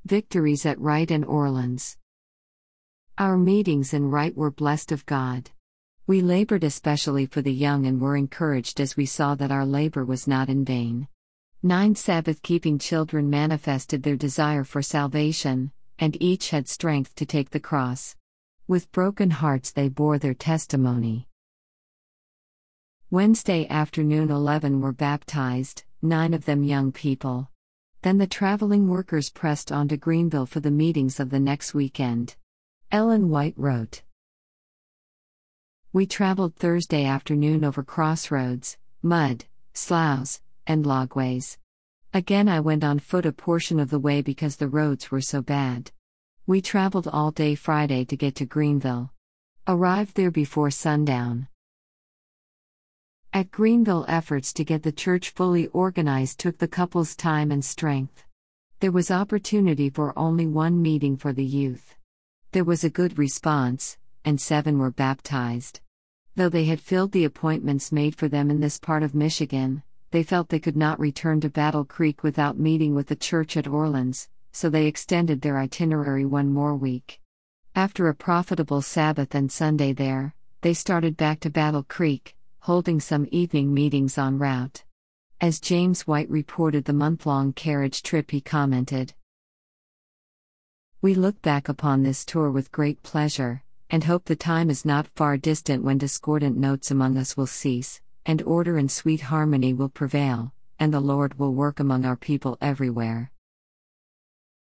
Victories at Wright and Orleans. Our meetings in Wright were blessed of God. We labored especially for the young and were encouraged as we saw that our labor was not in vain. 9 Sabbath-keeping children manifested their desire for salvation, and each had strength to take the cross. With broken hearts they bore their testimony. Wednesday afternoon 11 were baptized, 9 of them young people. Then the traveling workers pressed on to Greenville for the meetings of the next weekend. Ellen White wrote, "We traveled Thursday afternoon over crossroads, mud, sloughs, and logways. Again I went on foot a portion of the way because the roads were so bad. We traveled all day Friday to get to Greenville. Arrived there before sundown. At Greenville, efforts to get the church fully organized took the couple's time and strength. There was opportunity for only one meeting for the youth. There was a good response, and 7 were baptized. Though they had filled the appointments made for them in this part of Michigan, they felt they could not return to Battle Creek without meeting with the church at Orleans, so they extended their itinerary one more week. After a profitable Sabbath and Sunday there, they started back to Battle Creek, holding some evening meetings en route. As James White reported the month-long carriage trip, he commented, "We look back upon this tour with great pleasure, and hope the time is not far distant when discordant notes among us will cease, and order and sweet harmony will prevail, and the Lord will work among our people everywhere."